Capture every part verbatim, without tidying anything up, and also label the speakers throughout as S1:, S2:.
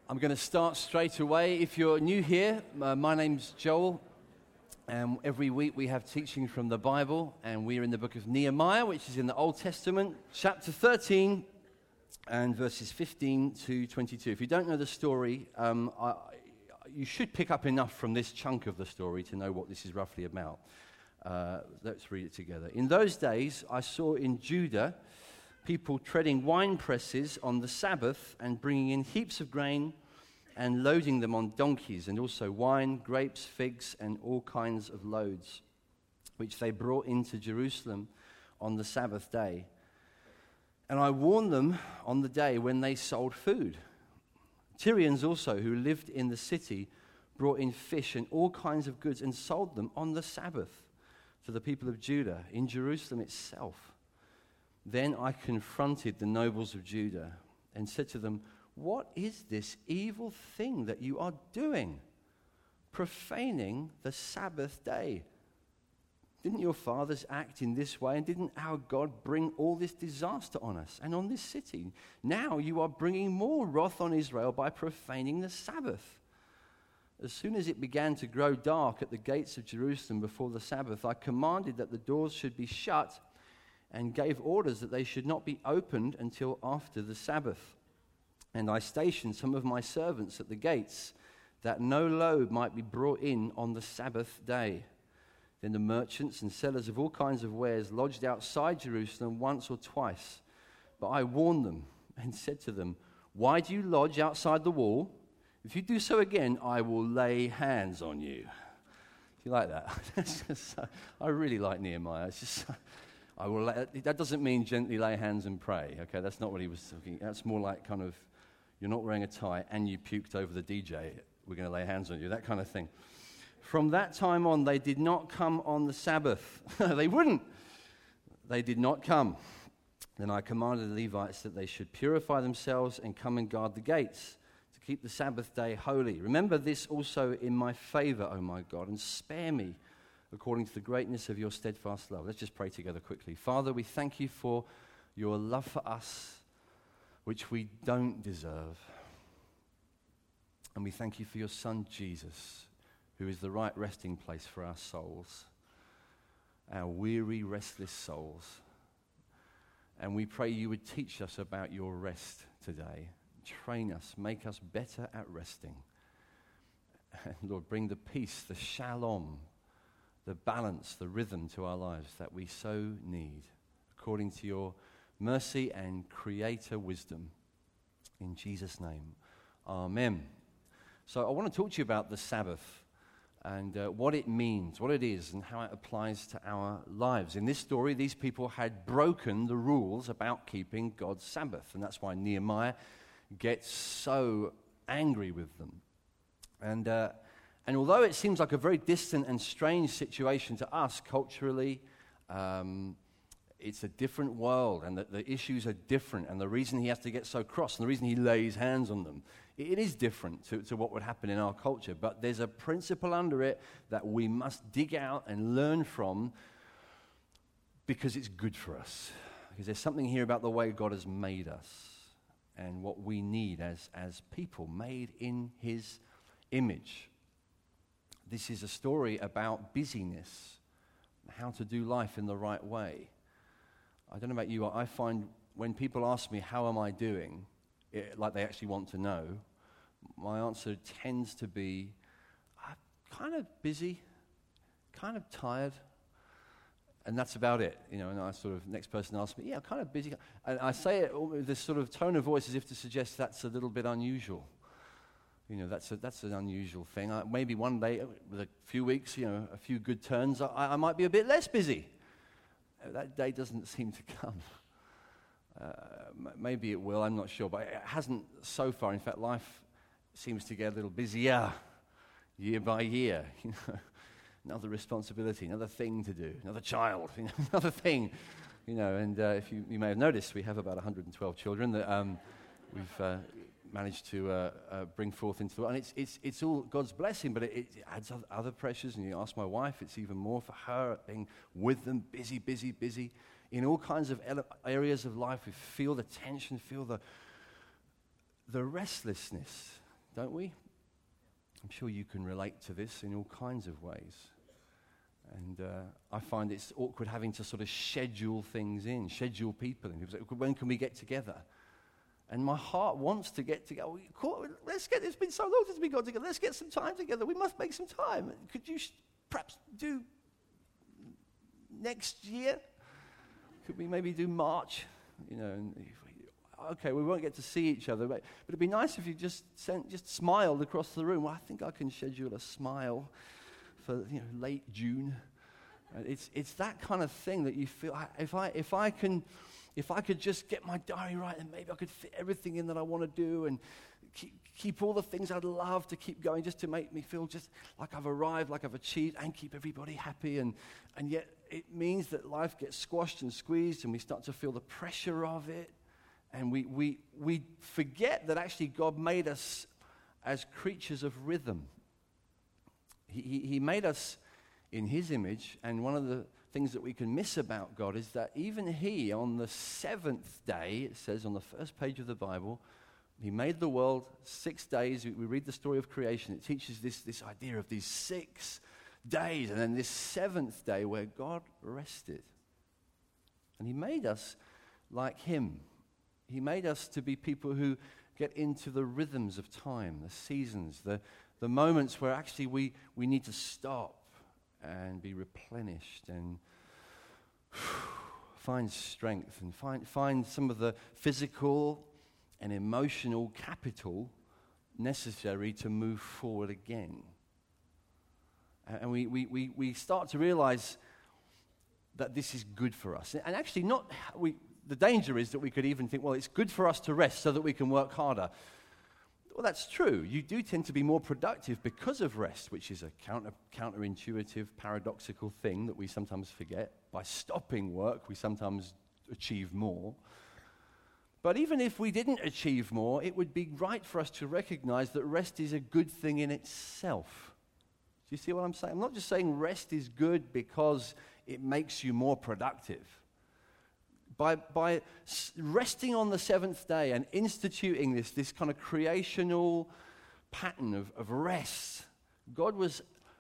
S1: I'm going to start straight away. If you're new here, uh, my name's Joel, and every week we have teaching from the Bible, and we're in the book of Nehemiah, which is in the Old Testament, chapter thirteen, and verses fifteen to twenty-two. If you don't know the story, um, I, you should pick up enough from this chunk of the story to know what this is roughly about. Uh, let's read it together. In those days, I saw in Judah people treading wine presses on the Sabbath and bringing in heaps of grain and loading them on donkeys, and also wine, grapes, figs, and all kinds of loads, which they brought into Jerusalem on the Sabbath day. And I warned them on the day when they sold food. Tyrians also, who lived in the city, brought in fish and all kinds of goods and sold them on the Sabbath to the people of Judah in Jerusalem itself. Then I confronted the nobles of Judah and said to them, "What is this evil thing that you are doing, profaning the Sabbath day? Didn't your fathers act in this way, and didn't our God bring all this disaster on us and on this city? Now you are bringing more wrath on Israel by profaning the Sabbath." As soon as it began to grow dark at the gates of Jerusalem before the Sabbath, I commanded that the doors should be shut and gave orders that they should not be opened until after the Sabbath. And I stationed some of my servants at the gates, that no load might be brought in on the Sabbath day. Then the merchants and sellers of all kinds of wares lodged outside Jerusalem once or twice. But I warned them and said to them, "Why do you lodge outside the wall? If you do so again, I will lay hands on you." Do you like that? That's just, I really like Nehemiah. It's just... I will. Lay, that doesn't mean gently lay hands and pray, okay? That's not what he was talking. That's more like kind of, you're not wearing a tie and you puked over the D J. We're going to lay hands on you, that kind of thing. From that time on, they did not come on the Sabbath. They wouldn't. They did not come. Then I commanded the Levites that they should purify themselves and come and guard the gates to keep the Sabbath day holy. Remember this also in my favor, O my God, and spare me according to the greatness of your steadfast love. Let's just pray together quickly. Father, we thank you for your love for us, which we don't deserve. And we thank you for your Son, Jesus, who is the right resting place for our souls, our weary, restless souls. And we pray you would teach us about your rest today. Train us, make us better at resting. And Lord, bring the peace, the shalom, the balance, the rhythm to our lives that we so need, according to your mercy and creator wisdom. In Jesus' name, amen. So I want to talk to you about the Sabbath and uh, what it means, what it is, and how it applies to our lives. In this story, these people had broken the rules about keeping God's Sabbath, and that's why Nehemiah gets so angry with them. And uh, And although it seems like a very distant and strange situation to us culturally, um, it's a different world, and the, the issues are different, and the reason he has to get so cross, and the reason he lays hands on them, it, it is different to, to what would happen in our culture. But there's a principle under it that we must dig out and learn from, because it's good for us. Because there's something here about the way God has made us, and what we need as, as people made in his image. This is a story about busyness, how to do life in the right way. I don't know about you, I find when people ask me, how am I doing, it, like they actually want to know, my answer tends to be, I'm kind of busy, kind of tired, and that's about it. You know, and I sort of, next person asks me, yeah, I'm kind of busy. And I say it with this sort of tone of voice as if to suggest that's a little bit unusual. You know, that's a, that's an unusual thing. Uh, maybe one day, with a few weeks, you know, a few good turns, I, I might be a bit less busy. Uh, that day doesn't seem to come. Uh, m- maybe it will, I'm not sure, but it hasn't so far. In fact, life seems to get a little busier year by year. You know, another responsibility, another thing to do, another child, you know, another thing. You know, and uh, if you, you may have noticed, we have about one hundred twelve children that um, we've uh, managed to uh, uh, bring forth into the world. And it's, it's, it's all God's blessing, but it, it adds other pressures. And you ask my wife, it's even more for her, being with them, busy, busy, busy. In all kinds of ele- areas of life, we feel the tension, feel the, the restlessness. don't we? I'm sure you can relate to this in all kinds of ways. And uh, I find it's awkward having to sort of schedule things in, schedule people in. People say, when can we get together? And my heart wants to get together. Let's get, it's been so long since we got together. Let's get some time together. We must make some time. Could you sh- perhaps do next year? Could we maybe do March? You know, and if we, okay, we won't get to see each other, but, but it'd be nice if you just sent, just smiled across the room. Well, I think I can schedule a smile for, you know, late June. Uh, it's it's that kind of thing that you feel. I, if I if I can, if I could just get my diary right, and maybe I could fit everything in that I want to do, and keep keep all the things I'd love to keep going, just to make me feel just like I've arrived, like I've achieved, and keep everybody happy. And and yet it means that life gets squashed and squeezed, and we start to feel the pressure of it, and we we we forget that actually God made us as creatures of rhythm. He, he, he made us in his image, and one of the things that we can miss about God is that even he, on the seventh day, it says on the first page of the Bible, he made the world six days. We, we read the story of creation. It teaches this, this idea of these six days, and then this seventh day where God rested. And he made us like him. He made us to be people who get into the rhythms of time, the seasons, the The moments where actually we, we need to stop and be replenished and find strength and find, find some of the physical and emotional capital necessary to move forward again. And we, we, we, we start to realize that this is good for us. And actually, not we. the danger is that we could even think, well, it's good for us to rest so that we can work harder. Well, that's true. You do tend to be more productive because of rest, which is a counter, counterintuitive, paradoxical thing that we sometimes forget. By stopping work, we sometimes achieve more. But even if we didn't achieve more, it would be right for us to recognize that rest is a good thing in itself. Do you see what I'm saying? I'm not just saying rest is good because it makes you more productive. By, by resting on the seventh day and instituting this, this kind of creational pattern of, of rest, God was,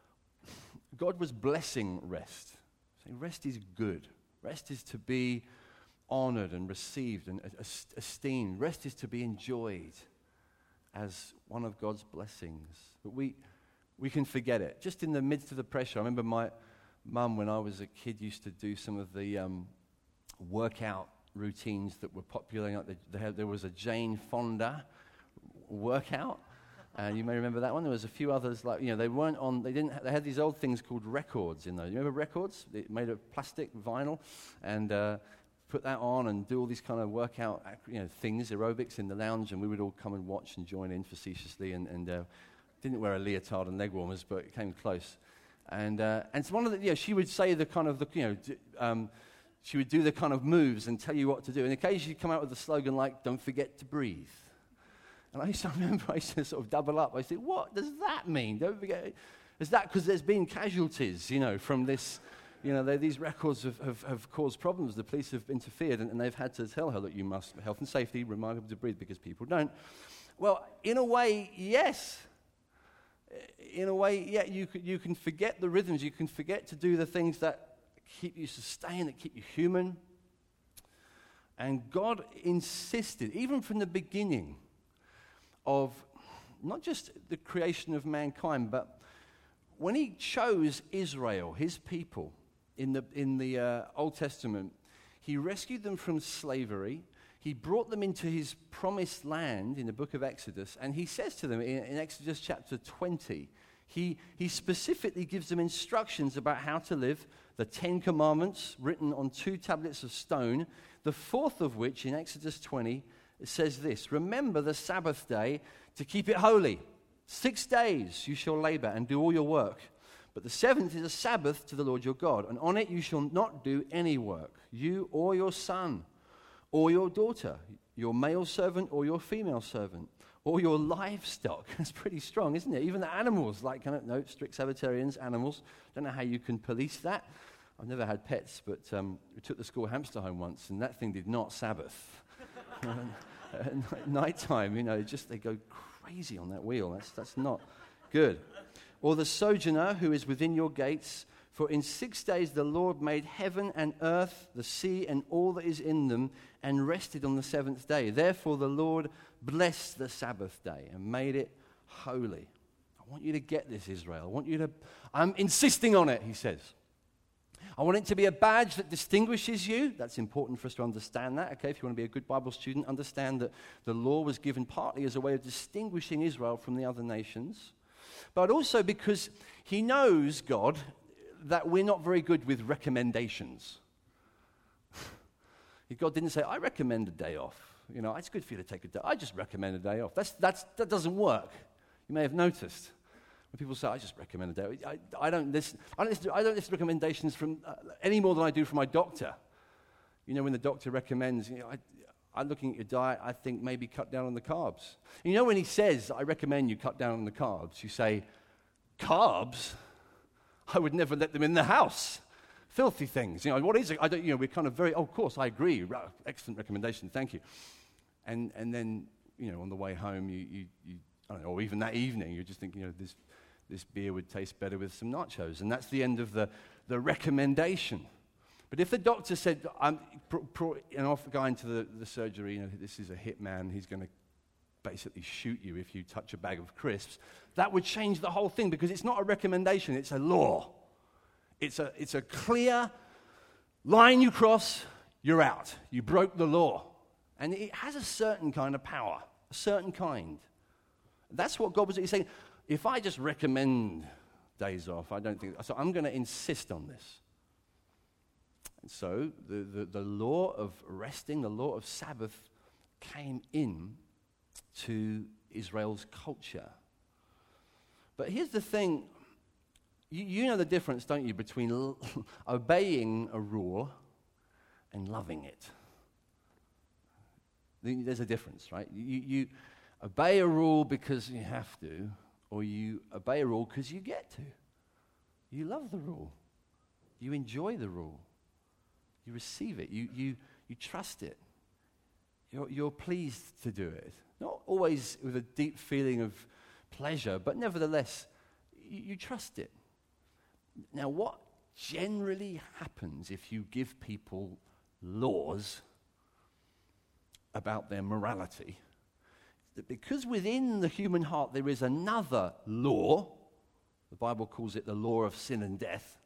S1: God was blessing rest. Saying rest is good. Rest is to be honored and received and esteemed. Rest is to be enjoyed as one of God's blessings. But we, we can forget it. Just in the midst of the pressure, I remember my mum, when I was a kid, used to do some of the Um, workout routines that were popular. Like the, the, there was a Jane Fonda workout, and uh, you may remember that one. There was a few others, like, you know, they weren't on. They didn't. They had these old things called records in those. You remember records? They made of plastic vinyl, and uh, put that on and do all these kind of workout, you know, things, aerobics in the lounge, and we would all come and watch and join in facetiously. And, and uh, didn't wear a leotard and leg warmers, but it came close. And uh, and so one of the, you know, she would say the kind of the, you know. D- um, She would do the kind of moves and tell you what to do. And occasionally she'd come out with a slogan like, "Don't forget to breathe." And I used to remember, I used to sort of double up. I said, what does that mean? Don't forget. Is that because there's been casualties, you know, from this, you know, these records have, have, have caused problems. The police have interfered, and, and they've had to tell her that you must, health and safety, remind people to breathe because people don't. Well, in a way, yes. In a way, yeah, you, you can forget the rhythms. You can forget to do the things that keep you sustained, that keep you human. And God insisted, even from the beginning of not just the creation of mankind, but when he chose Israel, his people, in the, in the uh, Old Testament, he rescued them from slavery. He brought them into his promised land in the book of Exodus, and he says to them in, in Exodus chapter twenty, he, he specifically gives them instructions about how to live. The Ten Commandments written on two tablets of stone, the fourth of which in Exodus twenty says this: "Remember the Sabbath day to keep it holy. Six days you shall labor and do all your work. But the seventh is a Sabbath to the Lord your God, and on it you shall not do any work, you or your son or your daughter, your male servant or your female servant, or your livestock." That's pretty strong, isn't it? Even the animals, like, kind of, no, strict Sabbatarians, animals. Don't know how you can police that. I've never had pets, but um, we took the school hamster home once, and that thing did not Sabbath. At night time, you know, just they go crazy on that wheel. That's, that's not good. Or the sojourner who is within your gates. For in six days the Lord made heaven and earth, the sea, and all that is in them, and rested on the seventh day. Therefore the Lord blessed the Sabbath day and made it holy. I want you to get this, Israel. I want you to, I'm insisting on it, he says. I want it to be a badge that distinguishes you. That's important for us to understand that, okay? If you want to be a good Bible student, understand that the law was given partly as a way of distinguishing Israel from the other nations, but also because he knows, God, that we're not very good with recommendations. God didn't say, I recommend a day off. You know, it's good for you to take a day. I just recommend a day off. That's, that's, that doesn't work. You may have noticed. When people say, I just recommend a day, I, I, don't, listen, I, don't, listen to, I don't listen to recommendations from uh, any more than I do from my doctor. You know, when the doctor recommends, you know, I, I'm looking at your diet, I think maybe cut down on the carbs. And you know, when he says, I recommend you cut down on the carbs, you say, carbs? I would never let them in the house. Filthy things. You know, what is it? I don't, you know, we're kind of very, oh, of course, I agree. Excellent recommendation, thank you. And and then, you know, on the way home, you, you, you I don't know, or even that evening, you're just thinking, you know, this this beer would taste better with some nachos. And that's the end of the, the recommendation. But if the doctor said, I'm pro, pro, and off going to the, the surgery, you know, this is a hitman, he's going to basically shoot you if you touch a bag of crisps, that would change the whole thing, because it's not a recommendation, it's a law. It's a, it's a clear line you cross, you're out. You broke the law. And it has a certain kind of power, a certain kind. That's what God was he's saying. If I just recommend days off, I don't think, so I'm going to insist on this. And so the, the, the law of resting, the law of Sabbath came in to Israel's culture. But here's the thing, you, you know the difference, don't you, between l- obeying a rule and loving it. There's a difference, right? You, you obey a rule because you have to, or you obey a rule because you get to. You love the rule. You enjoy the rule. You receive it. You, you, you trust it. You're, you're pleased to do it. Not always with a deep feeling of pleasure, but nevertheless, you, you trust it. Now, what generally happens if you give people laws about their morality, that because within the human heart there is another law, the Bible calls it the law of sin and death,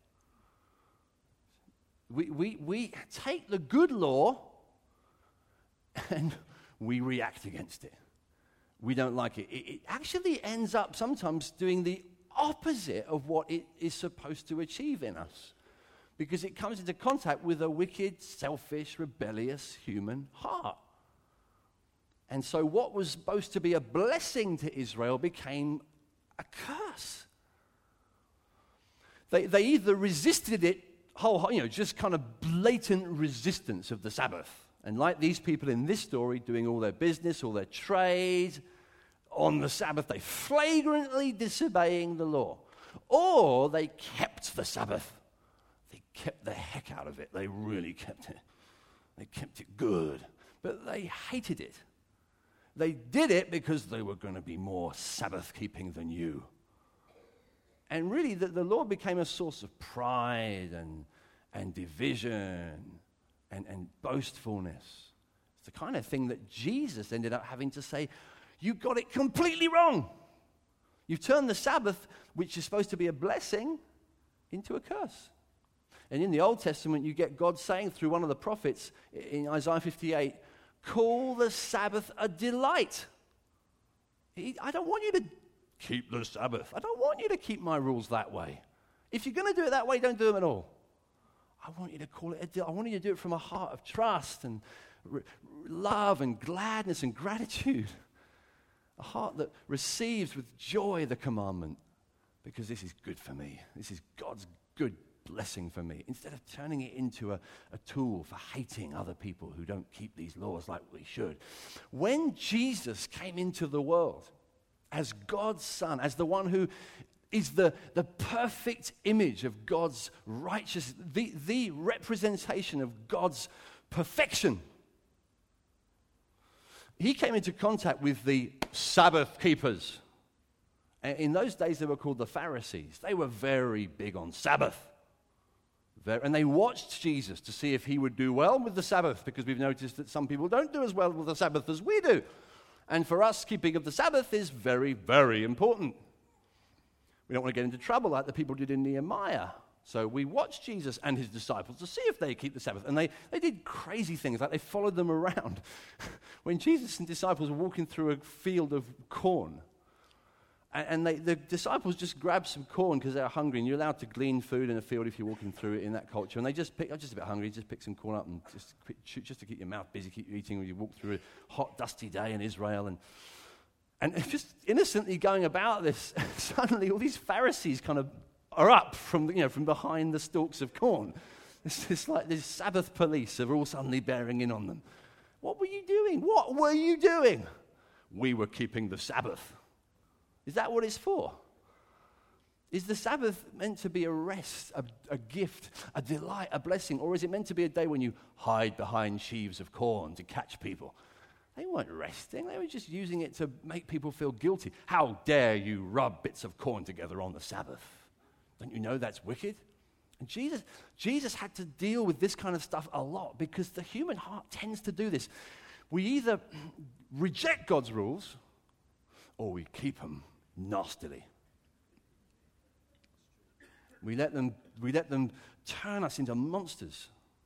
S1: we, we, we take the good law and we react against it. We don't like it. It, it actually ends up sometimes doing the opposite of what it is supposed to achieve in us, because it comes into contact with a wicked, selfish, rebellious human heart. And so what was supposed to be a blessing to Israel became a curse. They, they either resisted it, whole, you know, just kind of blatant resistance of the Sabbath. And like these people in this story, doing all their business, all their trade on the Sabbath, they flagrantly disobeying the law. Or they kept the Sabbath. They kept the heck out of it. They really kept it. They kept it good. But they hated it. They did it because they were going to be more Sabbath-keeping than you. And really, the, the law became a source of pride and, and division and, and boastfulness. It's the kind of thing that Jesus ended up having to say, you got it completely wrong. You've turned the Sabbath, which is supposed to be a blessing, into a curse. And in the Old Testament, you get God saying through one of the prophets in Isaiah fifty-eight, call the Sabbath a delight. He, I don't want you to keep the Sabbath. I don't want you to keep my rules that way. If you're going to do it that way, don't do them at all. I want you to call it a delight. I want you to do it from a heart of trust and re- love and gladness and gratitude. A heart that receives with joy the commandment, because this is good for me. This is God's good blessing for me, instead of turning it into a, a tool for hating other people who don't keep these laws like we should. When Jesus came into the world as God's Son, as the one who is the, the perfect image of God's righteousness, the, the representation of God's perfection, he came into contact with the Sabbath keepers. And in those days, they were called the Pharisees. They were very big on Sabbath. And they watched Jesus to see if he would do well with the Sabbath, because we've noticed that some people don't do as well with the Sabbath as we do. And for us, keeping of the Sabbath is very, very important. We don't want to get into trouble like the people did in Nehemiah. So we watched Jesus and his disciples to see if they keep the Sabbath. And they, they did crazy things, like they followed them around. When Jesus and disciples were walking through a field of corn, and they, the disciples just grabbed some corn because they were hungry, and you're allowed to glean food in a field if you're walking through it in that culture. And they just pick, I'm just a bit hungry, just pick some corn up and just, just to keep your mouth busy, keep you eating when you walk through a hot, dusty day in Israel. And, and just innocently going about this, suddenly all these Pharisees kind of are up from, you know, from behind the stalks of corn. It's, it's like this Sabbath police are all suddenly bearing in on them. What were you doing? What were you doing? We were keeping the Sabbath. Is that what it's for? Is the Sabbath meant to be a rest, a, a gift, a delight, a blessing? Or is it meant to be a day when you hide behind sheaves of corn to catch people? They weren't resting. They were just using it to make people feel guilty. How dare you rub bits of corn together on the Sabbath? Don't you know that's wicked? And Jesus, Jesus had to deal with this kind of stuff a lot, because the human heart tends to do this. We either reject God's rules or we keep them nastily. We let them, we let them turn us into monsters.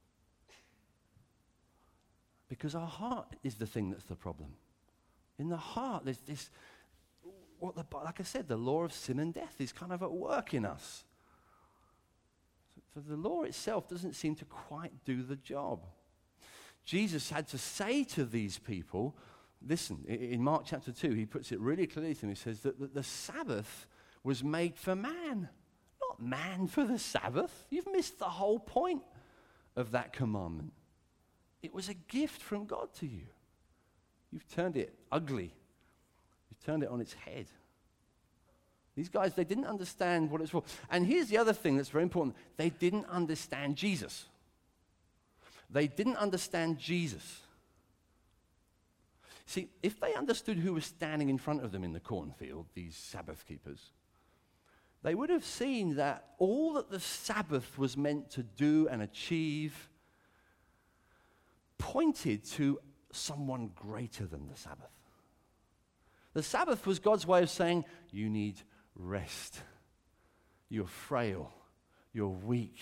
S1: Because our heart is the thing that's the problem. In the heart, there's this, what the, like I said, the law of sin and death is kind of at work in us. So the law itself doesn't seem to quite do the job. Jesus had to say to these people, listen, in Mark chapter two, he puts it really clearly to them. He says that, that the Sabbath was made for man, not man for the Sabbath. You've missed the whole point of that commandment. It was a gift from God to you. You've turned it ugly. You've turned it on its head. These guys, they didn't understand what it's for. And here's the other thing that's very important. They didn't understand Jesus. They didn't understand Jesus. See, if they understood who was standing in front of them in the cornfield, these Sabbath keepers, they would have seen that all that the Sabbath was meant to do and achieve pointed to someone greater than the Sabbath. The Sabbath was God's way of saying, you need rest. You're frail. You're weak.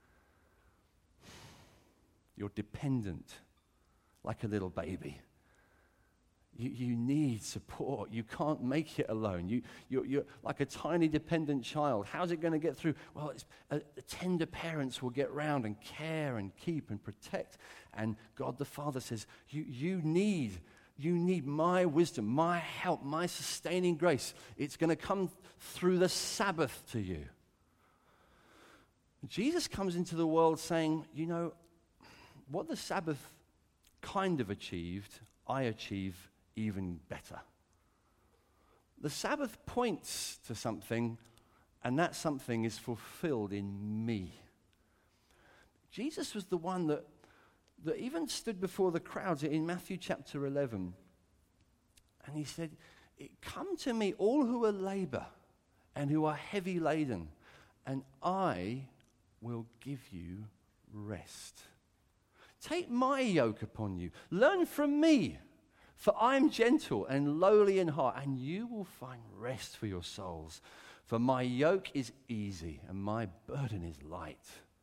S1: You're dependent, like a little baby. You, you need support. You can't make it alone. You, you're, you're like a tiny dependent child. How's it going to get through? Well, it's, uh, tender parents will get round and care and keep and protect. And God the Father says, you, you need You need my wisdom, my help, my sustaining grace. It's going to come through the Sabbath to you. Jesus comes into the world saying, you know, what the Sabbath kind of achieved, I achieve even better. The Sabbath points to something, and that something is fulfilled in me. Jesus was the one that that even stood before the crowds in Matthew chapter eleven. And he said, come to me, all who are labor and who are heavy laden, and I will give you rest. Take my yoke upon you. Learn from me, for I am gentle and lowly in heart, and you will find rest for your souls. For my yoke is easy and my burden is light.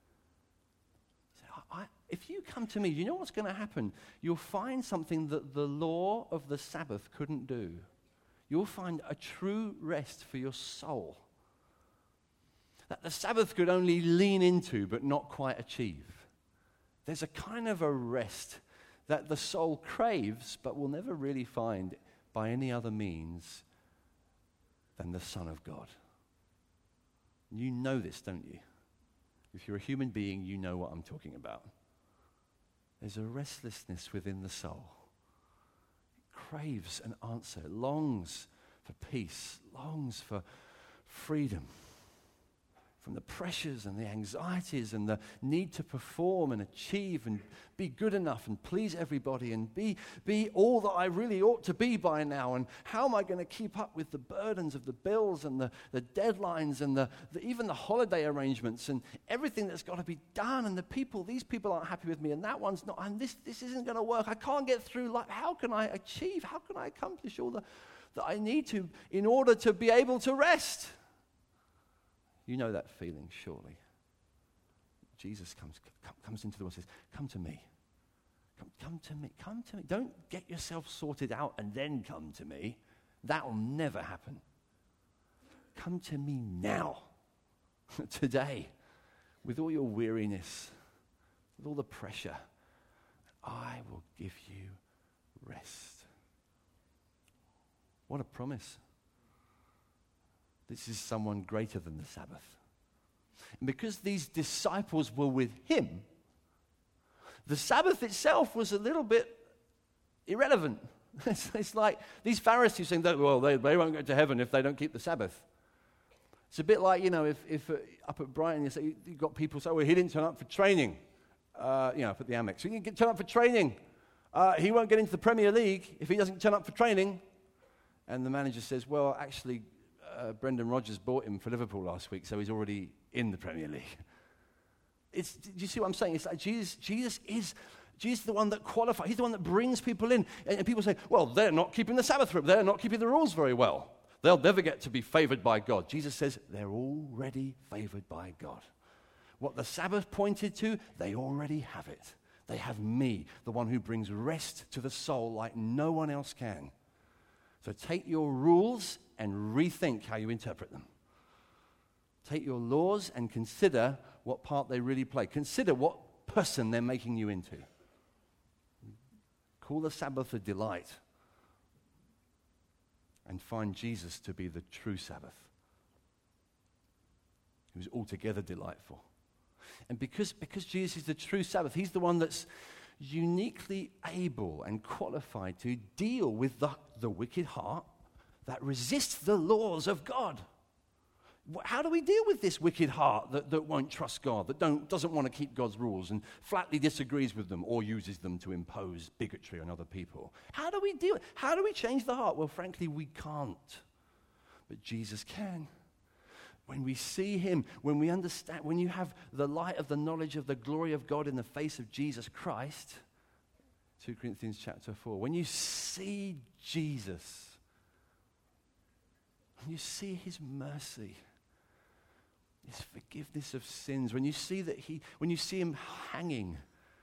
S1: I, if you come to me, you know what's going to happen? You'll find something that the law of the Sabbath couldn't do. You'll find a true rest for your soul that the Sabbath could only lean into but not quite achieve. There's a kind of a rest that the soul craves but will never really find by any other means than the Son of God. You know this, don't you? If you're a human being, you know what I'm talking about. There's a restlessness within the soul. It craves an answer. It longs for peace, longs for freedom. from the pressures and the anxieties and the need to perform and achieve and be good enough and please everybody and be, be all that I really ought to be by now. And how am I going to keep up with the burdens of the bills and the, the deadlines and the, the even the holiday arrangements and everything that's got to be done, and the people, these people aren't happy with me and that one's not, and this, this isn't going to work. I can't get through life. How can I achieve? How can I accomplish all the, that I need to in order to be able to rest? You know that feeling, surely. Jesus comes comes into the world and says, come to me. Come, come to me. Come to me. Don't get yourself sorted out and then come to me. That will never happen. Come to me now, today, with all your weariness, with all the pressure. I will give you rest. What a promise. This is someone greater than the Sabbath. And because these disciples were with him, the Sabbath itself was a little bit irrelevant. It's, it's like these Pharisees saying, that, well, they, they won't go to heaven if they don't keep the Sabbath. It's a bit like, you know, if, if uh, up at Brighton, you say, you've got people say, well, he didn't turn up for training, uh, you know, up at the Amex. So he didn't turn up for training. Uh, he won't get into the Premier League if he doesn't turn up for training. And the manager says, well, actually, Uh, Brendan Rodgers bought him for Liverpool last week, so he's already in the Premier League. It's, do you see what I'm saying? It's like Jesus, Jesus is Jesus is the one that qualifies. He's the one that brings people in. And, and people say, well, they're not keeping the Sabbath. They're not keeping the rules very well. They'll never get to be favored by God. Jesus says they're already favored by God. What the Sabbath pointed to, they already have it. They have me, the one who brings rest to the soul like no one else can. So take your rules and rethink how you interpret them. Take your laws and consider what part they really play. Consider what person they're making you into. Call the Sabbath a delight and find Jesus to be the true Sabbath, who's altogether delightful. And because, because Jesus is the true Sabbath, he's the one that's uniquely able and qualified to deal with the, the wicked heart that resists the laws of God. How do we deal with this wicked heart that, that won't trust God, that don't, doesn't want to keep God's rules and flatly disagrees with them or uses them to impose bigotry on other people? How do we deal? How do we change the heart? Well, frankly, we can't. But Jesus can. When we see him, when we understand, when you have the light of the knowledge of the glory of God in the face of Jesus Christ, Second Corinthians chapter four, when you see Jesus, when you see his mercy, his forgiveness of sins, when you see that he, when you see him hanging,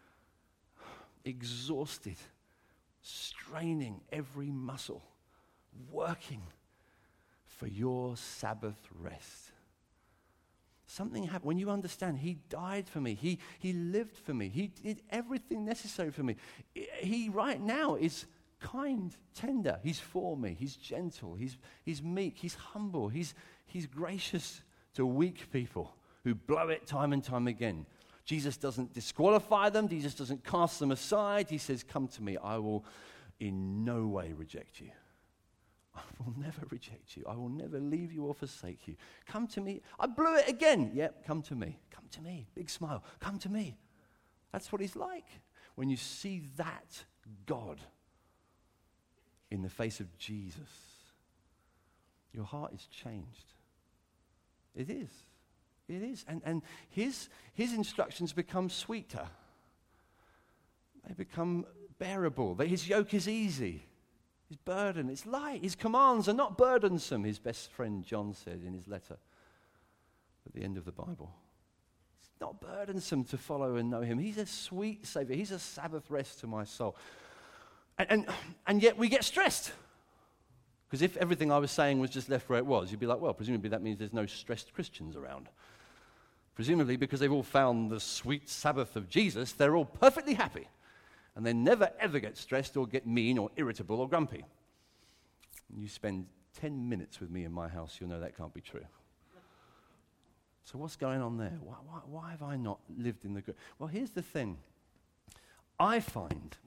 S1: exhausted, straining every muscle, working for your Sabbath rest. Something happened. When you understand, he died for me. He, he lived for me. He did everything necessary for me. He right now is kind, tender. He's for me. He's gentle. He's, he's meek. He's humble. He's, he's gracious to weak people who blow it time and time again. Jesus doesn't disqualify them. Jesus doesn't cast them aside. He says, come to me. I will in no way reject you. I will never reject you. I will never leave you or forsake you. Come to me. I blew it again. Yep, come to me. Come to me. Big smile. Come to me. That's what he's like. When you see that God in the face of Jesus, your heart is changed. It is. It is. And, and his, his instructions become sweeter. They become bearable. His yoke is easy. His burden, it's light. His commands are not burdensome, his best friend John said in his letter at the end of the Bible. It's not burdensome to follow and know him. He's a sweet Savior. He's a Sabbath rest to my soul. And, and, and yet we get stressed. Because if everything I was saying was just left where it was, you'd be like, well, presumably that means there's no stressed Christians around. Presumably because they've all found the sweet Sabbath of Jesus, they're all perfectly happy. And they never, ever get stressed or get mean or irritable or grumpy. And you spend ten minutes with me in my house, you'll know that can't be true. So what's going on there? Why, why, why have I not lived in the good? Well, here's the thing. I find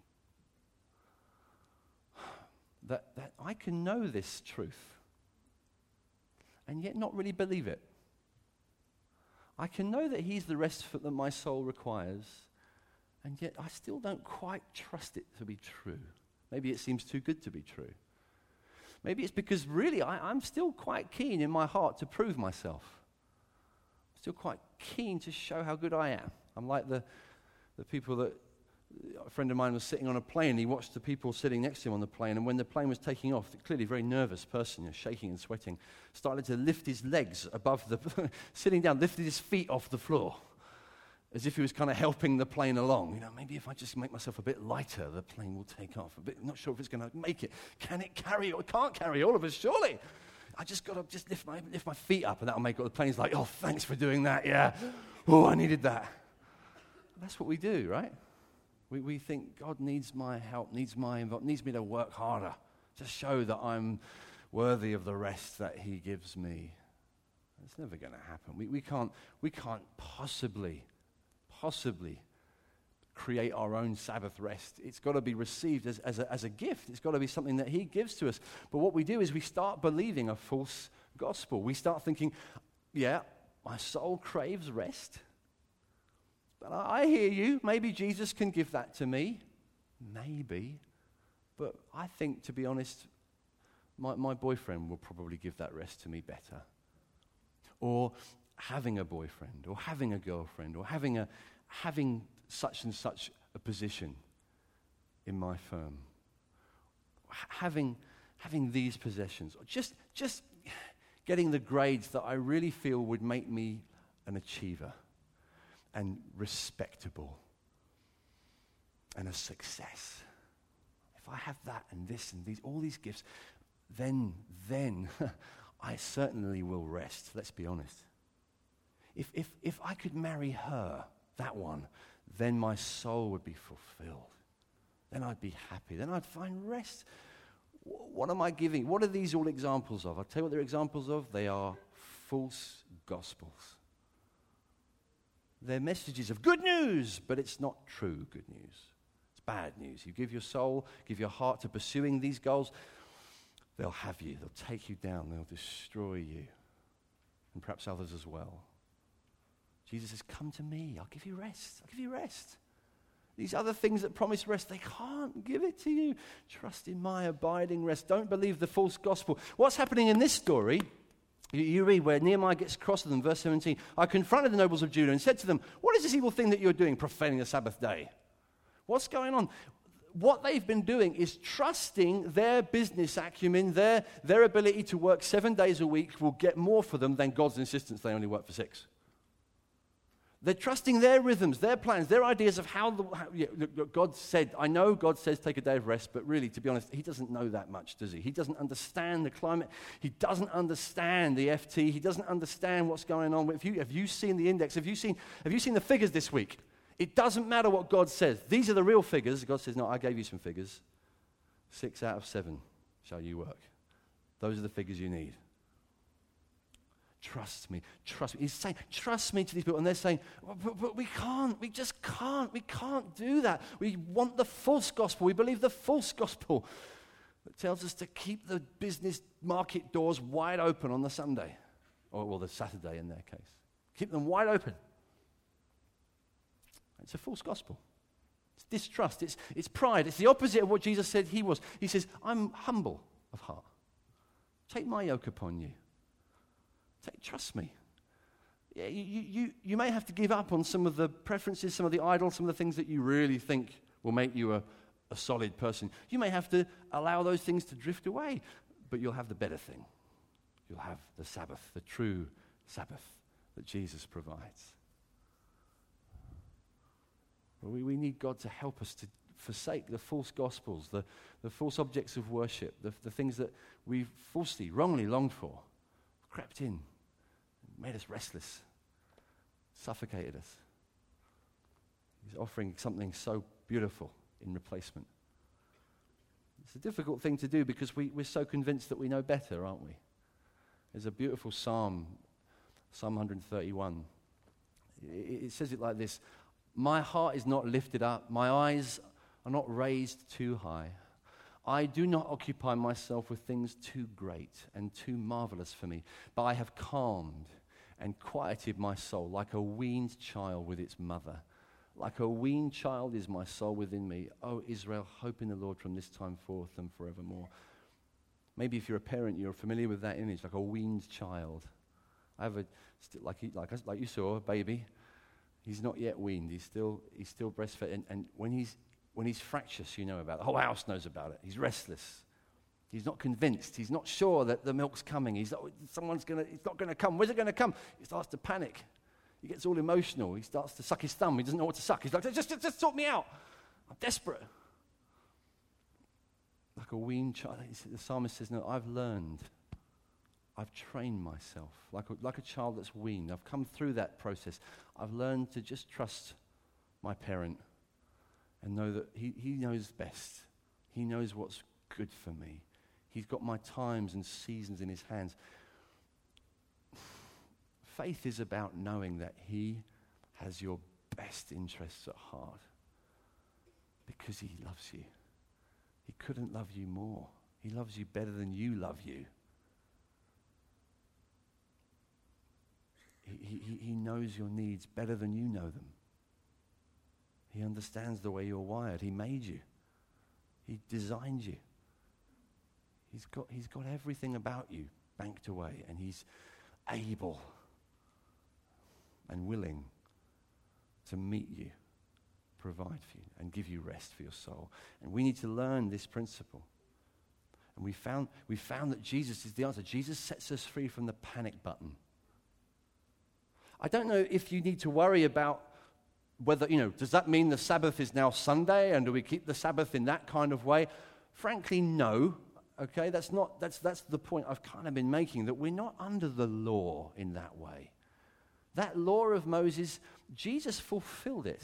S1: that, that I can know this truth and yet not really believe it. I can know that he's the rest that my soul requires, and yet I still don't quite trust it to be true. Maybe it seems too good to be true. Maybe it's because really I, I'm still quite keen in my heart to prove myself. I'm still quite keen to show how good I am. I'm like the, the people that, a friend of mine was sitting on a plane, he watched the people sitting next to him on the plane, and when the plane was taking off, clearly a very nervous person, you know, shaking and sweating, started to lift his legs above the, sitting down, lifted his feet off the floor, as if he was kind of helping the plane along. You know, maybe if I just make myself a bit lighter, the plane will take off. A bit, I'm not sure if it's going to make it. Can it carry, or it can't carry all of us, surely? I just got to just lift my, lift my feet up, and that'll make all the plane's like, oh, thanks for doing that, yeah. Oh, I needed that. That's what we do, right? We we think God needs my help, needs my involvement, needs me to work harder to show that I'm worthy of the rest that he gives me. It's never going to happen. We we can't we can't possibly, possibly create our own Sabbath rest. It's got to be received as, as, a, as a gift. It's got to be something that he gives to us. But what we do is we start believing a false gospel. We start thinking, yeah, my soul craves rest. But I, I hear you. Maybe Jesus can give that to me. Maybe. But I think, to be honest, my, my boyfriend will probably give that rest to me better. Or having a boyfriend, or having a girlfriend, or having a having such and such a position in my firm. H- having having these possessions, or just just getting the grades that I really feel would make me an achiever and respectable and a success. If I have that and this and these, all these gifts, then, then I certainly will rest, let's be honest. If, if, if I could marry her, that one, then my soul would be fulfilled. Then I'd be happy. Then I'd find rest. What am I giving? What are these all examples of? I'll tell you what they're examples of. They are false gospels. They're messages of good news, but it's not true good news. It's bad news. You give your soul, give your heart to pursuing these goals, they'll have you. They'll take you down. They'll destroy you. And perhaps others as well. Jesus says, come to me. I'll give you rest. I'll give you rest. These other things that promise rest, they can't give it to you. Trust in my abiding rest. Don't believe the false gospel. What's happening in this story, you, you read where Nehemiah gets cross with them, verse seventeen. I confronted the nobles of Judah and said to them, what is this evil thing that you're doing, profaning the Sabbath day? What's going on? What they've been doing is trusting their business acumen, their, their ability to work seven days a week will get more for them than God's insistence they only work for six. They're trusting their rhythms, their plans, their ideas of how, the, how yeah, look, God said, I know God says take a day of rest, but really, to be honest, he doesn't know that much, does he? He doesn't understand the climate. He doesn't understand the F T. He doesn't understand what's going on. If you, have you seen the index? Have you seen, have you seen the figures this week? It doesn't matter what God says. These are the real figures. God says, no, I gave you some figures. Six out of seven shall you work. Those are the figures you need. Trust me, trust me. He's saying, trust me to these people. And they're saying, but, but we can't, we just can't, we can't do that. We want the false gospel. We believe the false gospel that tells us to keep the business market doors wide open on the Sunday. Or, well, the Saturday in their case. Keep them wide open. It's a false gospel. It's distrust. It's, it's pride. It's the opposite of what Jesus said he was. He says, I'm humble of heart. Take my yoke upon you. Take, trust me. Yeah, you, you, you may have to give up on some of the preferences, some of the idols, some of the things that you really think will make you a, a solid person. You may have to allow those things to drift away, but you'll have the better thing. You'll have the Sabbath, the true Sabbath that Jesus provides. We, we need God to help us to forsake the false gospels, the, the false objects of worship, the, the things that we've falsely, wrongly longed for, crept in, made us restless, suffocated us. He's offering something so beautiful in replacement. It's a difficult thing to do because we, we're so convinced that we know better, aren't we? There's a beautiful psalm, Psalm one thirty-one. It, it says it like this, my heart is not lifted up, my eyes are not raised too high. I do not occupy myself with things too great and too marvelous for me, but I have calmed and quieted my soul like a weaned child with its mother. Like a weaned child is my soul within me. O Israel, hope in the Lord from this time forth and forevermore. Maybe if you're a parent, you're familiar with that image, like a weaned child. I have a, like, he, like, like you saw, a baby. He's not yet weaned. He's still, he's still breastfed. And, and when he's, when he's fractious, you know about it. The whole house knows about it. He's restless. He's not convinced. He's not sure that the milk's coming. He's not, someone's gonna, it's not going to come. Where's it going to come? He starts to panic. He gets all emotional. He starts to suck his thumb. He doesn't know what to suck. He's like, just, just, just sort me out. I'm desperate. Like a weaned child. The psalmist says, no, I've learned. I've trained myself. Like a, like a child that's weaned. I've come through that process. I've learned to just trust my parent and know that he, he knows best. He knows what's good for me. He's got my times and seasons in his hands. Faith is about knowing that he has your best interests at heart because he loves you. He couldn't love you more. He loves you better than you love you. He, he, he knows your needs better than you know them. He understands the way you're wired. He made you. He designed you. He's got, he's got everything about you banked away, and he's able and willing to meet you, provide for you, and give you rest for your soul. And we need to learn this principle. And we found, we found that Jesus is the answer. Jesus sets us free from the panic button. I don't know if you need to worry about whether, you know, does that mean the Sabbath is now Sunday, and do we keep the Sabbath in that kind of way? Frankly, no. Okay, that's not, that's, that's the point I've kind of been making, that we're not under the law in that way. That law of Moses, Jesus fulfilled it.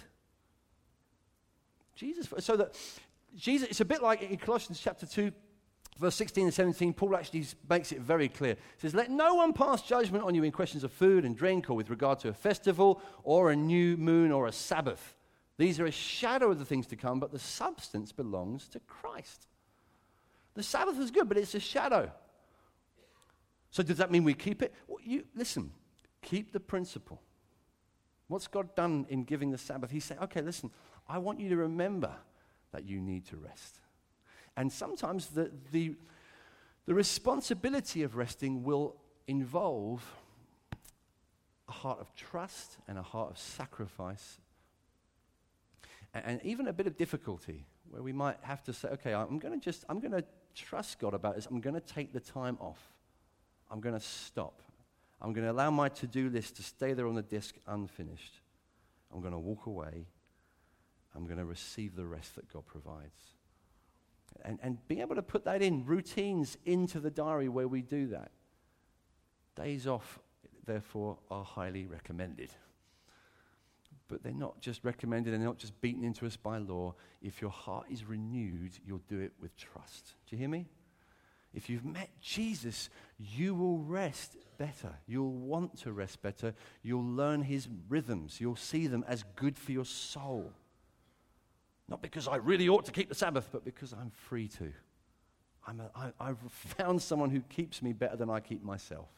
S1: Jesus, so that Jesus, it's a bit like in Colossians chapter two, verse sixteen and seventeen, Paul actually makes it very clear. He says, let no one pass judgment on you in questions of food and drink, or with regard to a festival, or a new moon, or a Sabbath. These are a shadow of the things to come, but the substance belongs to Christ. The Sabbath is good, but it's a shadow. So does that mean we keep it? Well, you, listen, keep the principle. What's God done in giving the Sabbath? He's saying, okay, listen, I want you to remember that you need to rest. And sometimes the, the, the responsibility of resting will involve a heart of trust and a heart of sacrifice, and, and even a bit of difficulty, where we might have to say, okay, I'm going to just, I'm going to trust God about this. I'm going to take the time off. I'm going to stop. I'm going to allow my to-do list to stay there on the desk unfinished. I'm going to walk away. I'm going to receive the rest that God provides. And, and being able to put that in, routines into the diary where we do that. Days off, therefore, are highly recommended. But they're not just recommended, and they're not just beaten into us by law. If your heart is renewed, you'll do it with trust. Do you hear me? If you've met Jesus, you will rest better. You'll want to rest better. You'll learn his rhythms. You'll see them as good for your soul. Not because I really ought to keep the Sabbath, but because I'm free to. I'm a, I, I've found someone who keeps me better than I keep myself.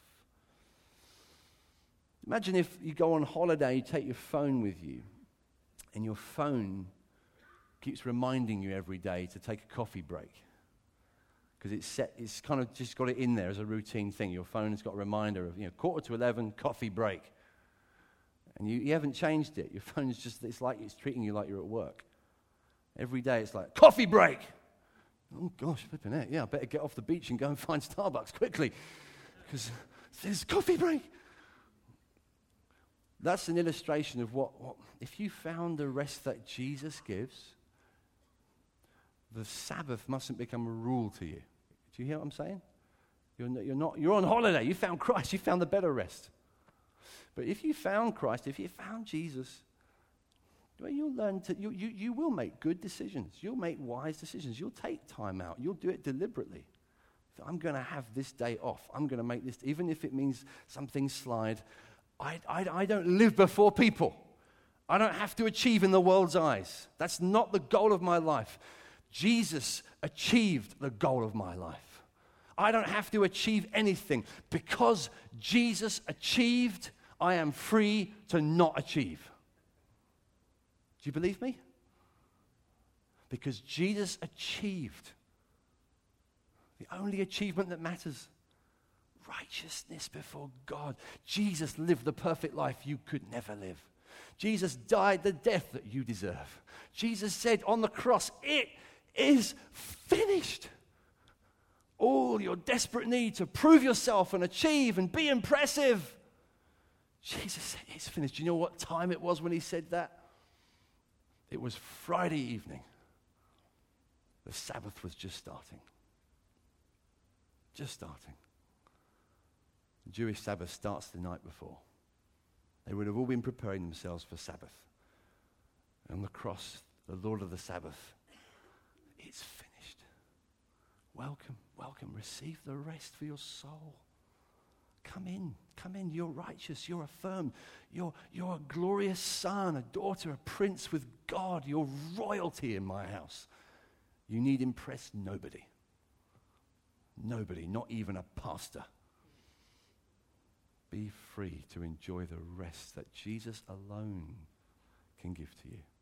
S1: Imagine if you go on holiday, you take your phone with you, and your phone keeps reminding you every day to take a coffee break. Because it's set, it's kind of just got it in there as a routine thing. Your phone has got a reminder of, you know, quarter to eleven, coffee break. And you, you haven't changed it. Your phone's just, it's like it's treating you like you're at work. Every day it's like, coffee break! Oh gosh, flipping it. Yeah, I better get off the beach and go and find Starbucks quickly. Because there's coffee break. That's an illustration of what, what, if you found the rest that Jesus gives, the Sabbath mustn't become a rule to you. Do you hear what I'm saying? You're not, you're not, you're on holiday. You found Christ. You found the better rest. But if you found Christ, if you found Jesus, well, you'll learn to, you, you, you will make good decisions. You'll make wise decisions. You'll take time out. You'll do it deliberately. So I'm going to have this day off. I'm going to make this, even if it means some things slide. I, I, I don't live before people. I don't have to achieve in the world's eyes. That's not the goal of my life. Jesus achieved the goal of my life. I don't have to achieve anything. Because Jesus achieved, I am free to not achieve. Do you believe me? Because Jesus achieved the only achievement that matters. Righteousness before God. Jesus lived the perfect life you could never live. Jesus died the death that you deserve. Jesus said on the cross, it is finished. All your desperate need to prove yourself and achieve and be impressive. Jesus said, it's finished. Do you know what time it was when he said that? It was Friday evening. The Sabbath was just starting. Just starting. The Jewish Sabbath starts the night before. They would have all been preparing themselves for Sabbath. And on the cross, the Lord of the Sabbath, it's finished. Welcome, welcome. Receive the rest for your soul. Come in, come in. You're righteous, you're affirmed. You're, you're a glorious son, a daughter, a prince with God. You're royalty in my house. You need impress nobody. Nobody, not even a pastor. Be free to enjoy the rest that Jesus alone can give to you.